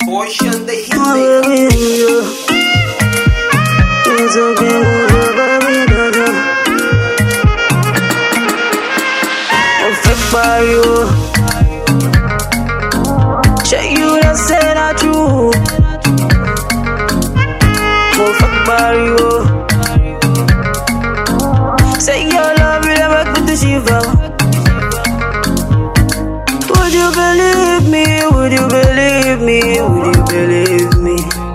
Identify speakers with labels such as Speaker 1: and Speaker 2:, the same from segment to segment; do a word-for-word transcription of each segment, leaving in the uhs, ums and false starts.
Speaker 1: Portion the hit
Speaker 2: Oh,
Speaker 1: maker.
Speaker 2: baby, yeah. It's okay, good, baby, da-da. I'm fit by you. Check you, that's say not true. I'm fit by you. Say your love, you never make me to shiver. Would you believe me? Would you believe me? Would you believe me?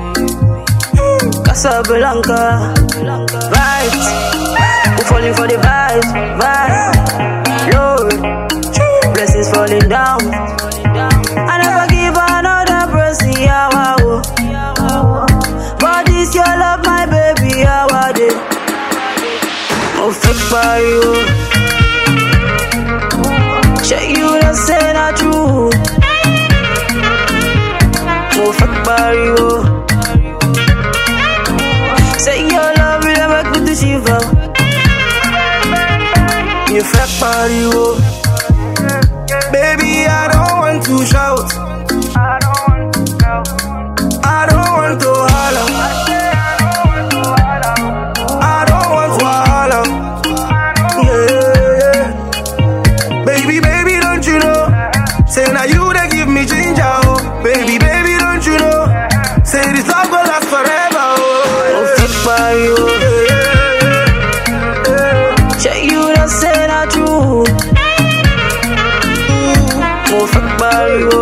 Speaker 2: Casablanca, vibes. I'm falling for the vibes, vibes. Lord, blessings falling down. I never give another person, yeah, wow. But this your love, my baby, yeah, wow. I'm fit by you. Check you, that's say not true. I'm fit by you. Say your love, you never make me to shiver. You fit by you.
Speaker 3: Baby, I don't want to shout. I don't want to holler. I don't want to holler. Yeah, yeah. Baby, baby, don't you know? Say now you that give me ginger, oh. Baby, baby, don't you know? Say this love will last forever, oh.
Speaker 2: I'm fit by you. Check you, that's say not true. I'm fit by you.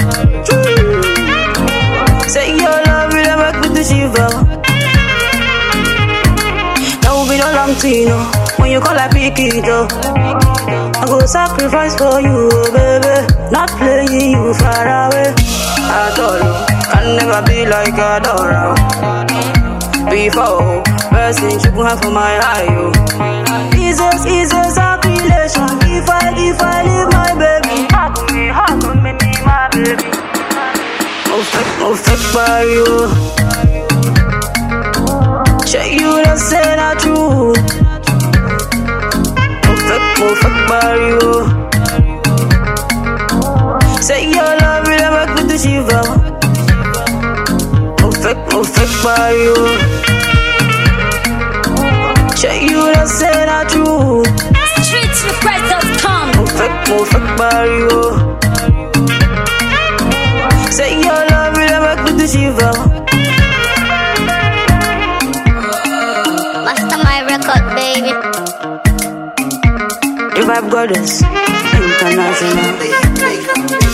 Speaker 2: Say your love, you never make me to shiver. That will be no long thing, no. When you call, I pick it up. I go sacrifice for you, baby. Not playing you far away. At all, can never be like a Dora. Before, person you can have for my eye, yo. It's a, it's a sacrilation. If I, if I leave my baby, how could me, how could me need my baby? I'm fit, I'm fit by you. Check you, that's say not true. I'm fit, I'm fit by you. Say your love, you never make me to shiver. I'm fit, I'm fit by you. Check you, that's say not true.
Speaker 4: streets request dot com.
Speaker 2: I'm fit, I'm fit by you. Say your love, you never make me to shiver.
Speaker 4: Master my record, baby.
Speaker 2: The vibe goddess, international.
Speaker 1: The hit maker.